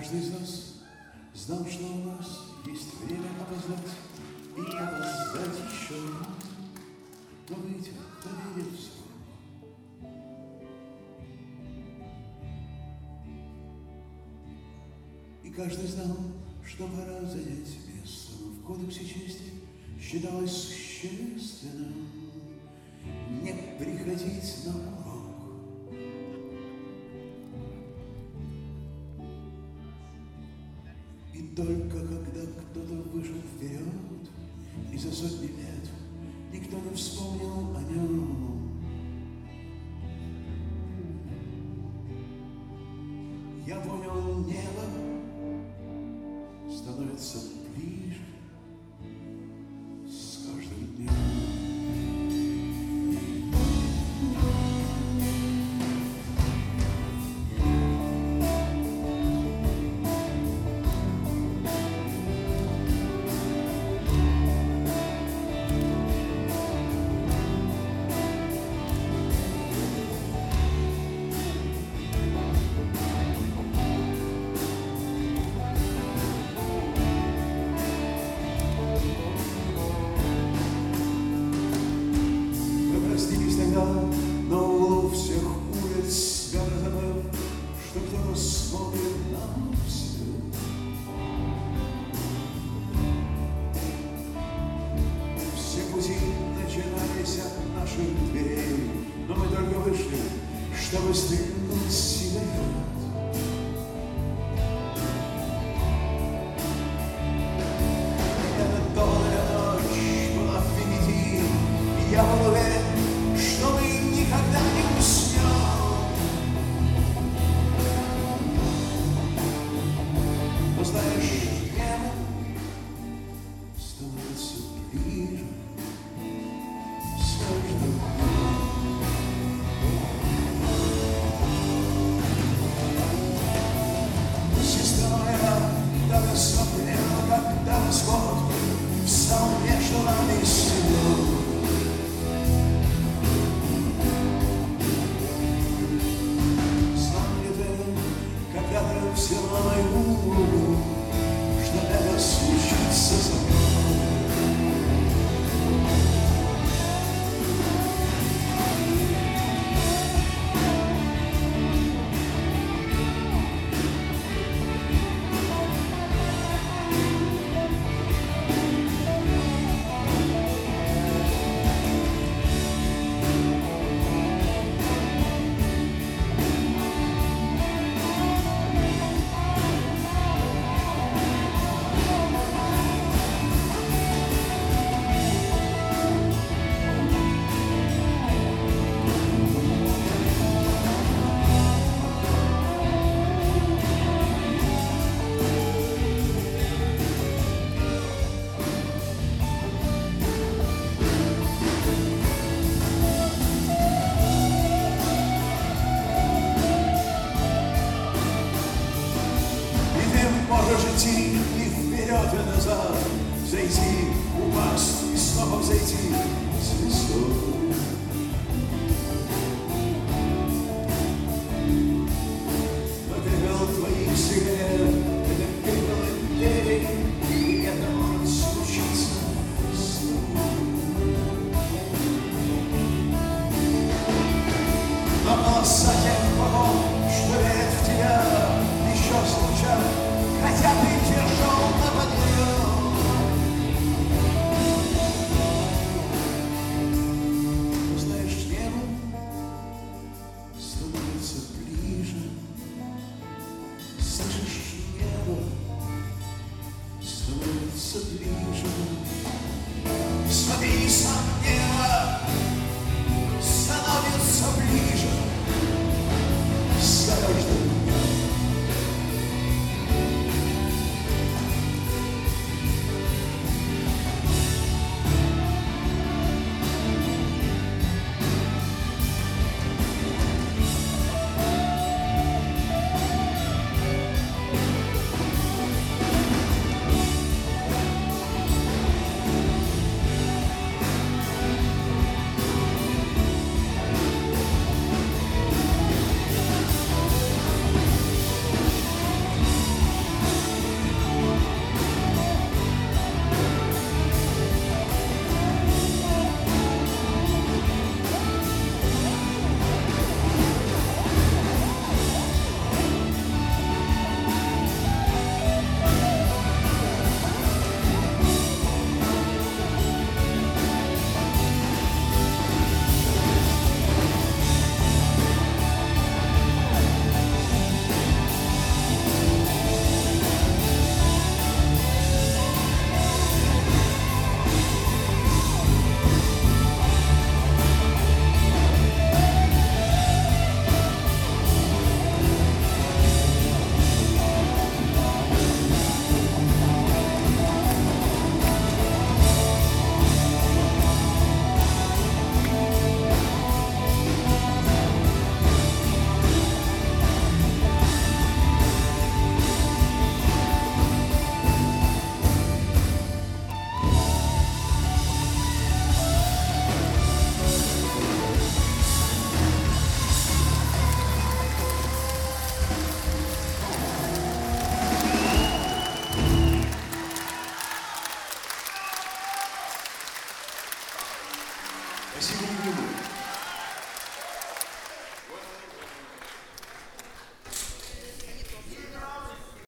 Каждый из нас знал, что у нас есть время опоздать и опоздать еще раз, но выйти поверит в срок. И каждый знал, что пора занять место, но в кодексе чести считалось существенным не приходить на урок. И только когда кто-то вышел вперед, и за сотни лет никто не вспомнил о нем, я понял, небо становится ближе с каждым днем. На углу всех улиц города, что кто-то смотрит нам вслед. Все пути начинались от наших дверей, но мы только вышли, чтобы стрельнуть сигарет. Эта долгая ночь была впереди, и я был уверен, что мы никогда не уснем. Но знаешь, небо становится ближе с каждым днем. Сестра моя тогда смотрела, когда восход встал между нами сидел. Взяла мою руку, что это случится со мной. Можешь идти и вперед, и назад, зайти, упасть и снова взойти звездой. Но пепел твоих сигарет, это пепел идей, и это может случиться с тобой. Но голоса тех богов, что верят в тебя, еще звучат, хотя ты держал на подъем. Спасибо, любимый.